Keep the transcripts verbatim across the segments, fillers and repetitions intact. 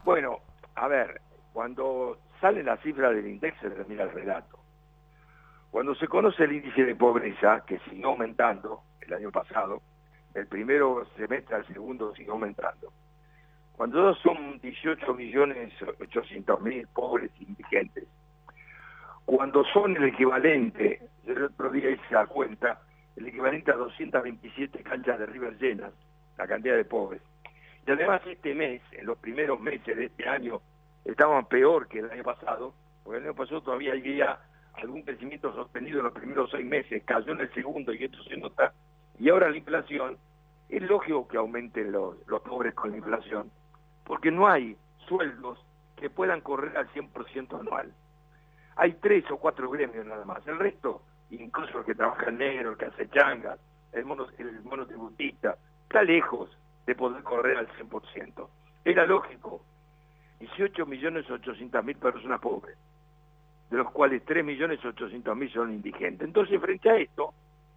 Bueno, a ver, cuando sale la cifra del INDEC se termina el relato. Cuando se conoce el índice de pobreza, que siguió aumentando el año pasado, el primero semestre al segundo siguió aumentando. Cuando son dieciocho millones ochocientos mil pobres indigentes, cuando son el equivalente, el otro día hice la cuenta, el equivalente a doscientas veintisiete canchas de River llenas, la cantidad de pobres. Y además este mes, en los primeros meses de este año, estaban peor que el año pasado, porque el año pasado todavía había algún crecimiento sostenido en los primeros seis meses, cayó en el segundo y esto se nota, y ahora la inflación, es lógico que aumenten los, los pobres con la inflación, porque no hay sueldos que puedan correr al cien por ciento anual. Hay tres o cuatro gremios nada más, el resto, incluso el que trabaja en negro, el que hace changas, el, mono, el monotributista, está lejos de poder correr al cien por ciento. Era lógico, dieciocho millones ochocientos mil personas pobres, de los cuales tres millones ochocientos mil son indigentes. Entonces, frente a esto,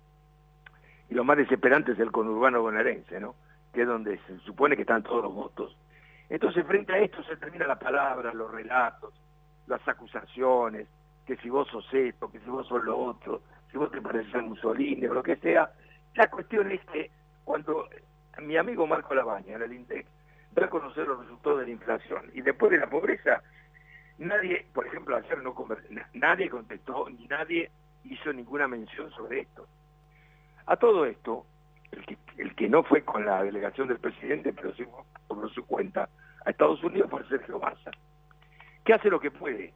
y lo más desesperante es el conurbano bonaerense, ¿no?, que es donde se supone que están todos los votos. Entonces, frente a esto se termina la palabra, los relatos, las acusaciones, que si vos sos esto, que si vos sos lo otro, si vos te pareces a Mussolini o lo que sea. La cuestión es que cuando mi amigo Marco Labaña, en el INDEC, da a conocer los resultados de la inflación y después de la pobreza, nadie, por ejemplo, ayer no nadie contestó ni nadie hizo ninguna mención sobre esto. A todo esto, el que, el que no fue con la delegación del presidente, pero sí por su cuenta, a Estados Unidos fue Sergio Massa, que hace lo que puede.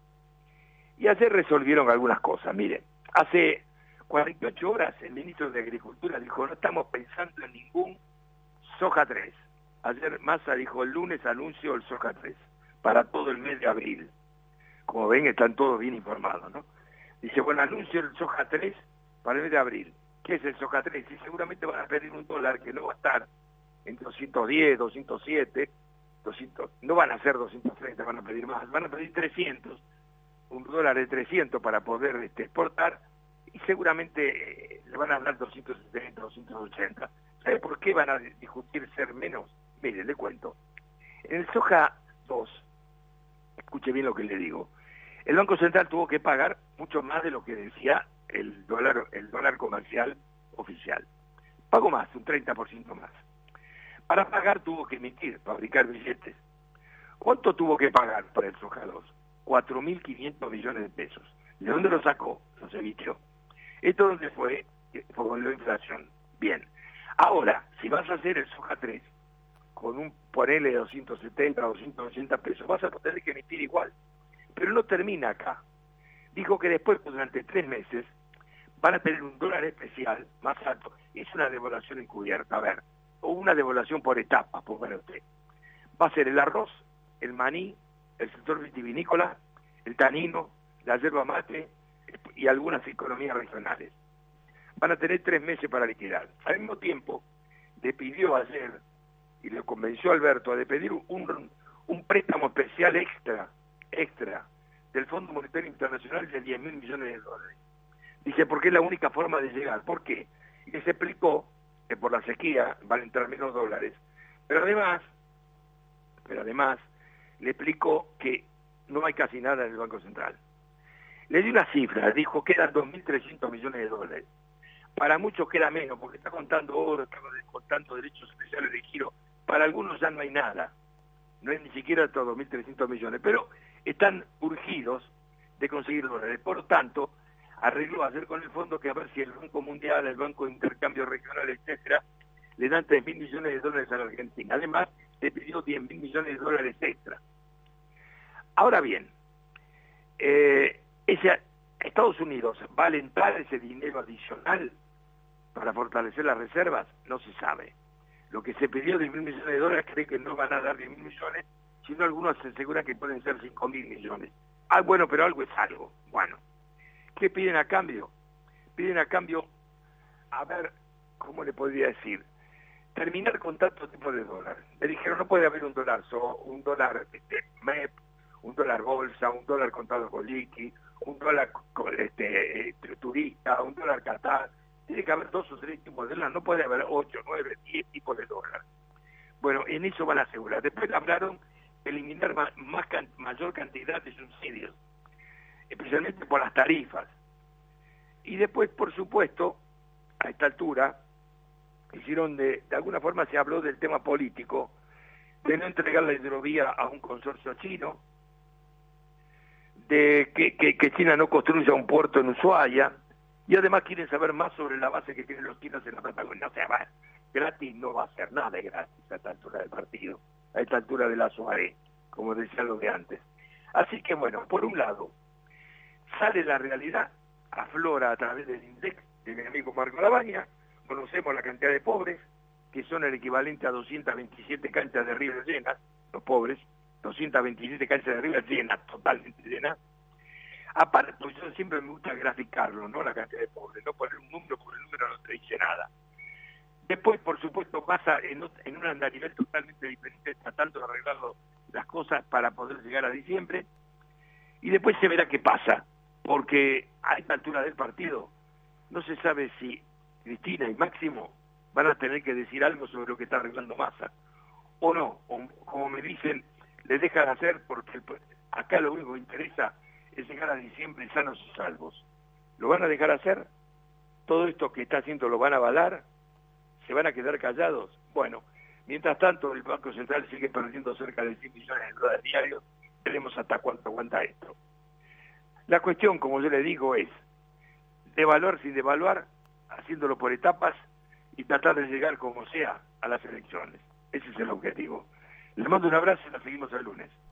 Y ayer resolvieron algunas cosas. Miren, hace cuarenta y ocho horas el ministro de Agricultura dijo, no estamos pensando en ningún soja tres. Ayer Massa dijo, el lunes anuncio el soja tres para todo el mes de abril. Como ven, están todos bien informados, ¿no? Dice, bueno, anuncio el soja tres para el mes de abril. ¿Qué es el soja tres? Y seguramente van a pedir un dólar que no va a estar en doscientos diez, doscientos siete, doscientos, no van a ser doscientos treinta, van a pedir más, van a pedir trescientos, un dólar de trescientos para poder este, exportar, y seguramente eh, le van a dar doscientos setenta, doscientos ochenta. ¿Sabe por qué van a discutir ser menos? Mire, le cuento. En el soja dos, escuche bien lo que le digo, el Banco Central tuvo que pagar mucho más de lo que decía el dólar, el dólar comercial oficial. Pagó más, un treinta por ciento más. Para pagar tuvo que emitir, fabricar billetes. ¿Cuánto tuvo que pagar para el soja dos? cuatro mil quinientos millones de pesos. ¿De dónde lo sacó? Los emitió. ¿Esto dónde fue? Fue con la inflación. Bien. Ahora, si vas a hacer el soja tres con un ponele de doscientos setenta, doscientos ochenta pesos, vas a tener que emitir igual. Pero no termina acá. Dijo que después, durante tres meses, van a tener un dólar especial más alto. Es una devaluación encubierta, a ver, o una devaluación por etapas, pues para usted. Va a ser el arroz, el maní, el sector vitivinícola, el tanino, la yerba mate y algunas economías regionales. Van a tener tres meses para liquidar. Al mismo tiempo, le pidió ayer, y le convenció a Alberto, de pedir un, un préstamo especial extra, extra, del Fondo Monetario Internacional de diez mil millones de dólares. Dice, porque es la única forma de llegar. ¿Por qué? Y se explicó que por la sequía van a entrar menos dólares, pero además, pero además, le explicó que no hay casi nada en el Banco Central. Le dio una cifra, dijo que eran dos mil trescientos millones de dólares. Para muchos queda menos, porque está contando oro, está contando derechos especiales de giro. Para algunos ya no hay nada. No es ni siquiera estos dos mil trescientos millones, pero están urgidos de conseguir dólares. Por lo tanto, arregló ayer con el fondo que a ver si el Banco Mundial, el Banco de Intercambio Regional, etcétera, le dan tres mil millones de dólares a la Argentina. Además, le pidió diez mil millones de dólares extra. Ahora bien, eh, ese, Estados Unidos va a alentar ese dinero adicional para fortalecer las reservas, no se sabe. Lo que se pidió de mil millones de dólares cree que no van a dar diez mil millones, sino algunos se aseguran que pueden ser cinco mil millones. Ah, bueno, pero algo es algo. Bueno, ¿qué piden a cambio? Piden a cambio, a ver, ¿cómo le podría decir? Terminar con tanto tipo de dólar. Le dijeron, no puede haber un dólar so, un dólar este, M E P, un dólar bolsa, un dólar contado con liqui, un dólar este, este, turista, un dólar Qatar. Tiene que haber dos o tres tipos de dólar, no puede haber ocho, nueve, diez tipos de dólar. Bueno, en eso van a asegurar. Después hablaron eliminar más, más can, mayor cantidad de subsidios, especialmente por las tarifas. Y después, por supuesto, a esta altura, hicieron de, de alguna forma se habló del tema político, de no entregar la hidrovía a un consorcio chino, de que, que, que China no construya un puerto en Ushuaia, y además quieren saber más sobre la base que tienen los chinos en la Patagonia. O sea, va, gratis no va a ser nada gratis a esta altura del partido, a esta altura de la soirée, como decía lo de antes. Así que bueno, por un lado, sale la realidad, aflora a través del INDEC de mi amigo Marco Labaña, conocemos la cantidad de pobres, que son el equivalente a doscientas veintisiete canchas de River llenas, los pobres, doscientas veintisiete canchas de River llenas, totalmente llenas. Aparte, yo siempre me gusta graficarlo, ¿no? La cantidad de pobres, no poner un número, porque el número no te dice nada. Después, por supuesto, pasa en, en un andarivel totalmente diferente, tratando de arreglar las cosas para poder llegar a diciembre, y después se verá qué pasa, porque a esta altura del partido no se sabe si Cristina y Máximo van a tener que decir algo sobre lo que está arreglando Massa, o no, o como me dicen, les dejan hacer porque acá lo único que interesa es llegar a diciembre sanos y salvos. ¿Lo van a dejar hacer? ¿Todo esto que está haciendo lo van a avalar? ¿Se van a quedar callados? Bueno, mientras tanto el Banco Central sigue perdiendo cerca de cien millones de dólares diarios, veremos hasta cuánto aguanta esto. La cuestión, como yo le digo, es devaluar sin devaluar, haciéndolo por etapas y tratar de llegar como sea a las elecciones. Ese es el objetivo. Les mando un abrazo y nos seguimos el lunes.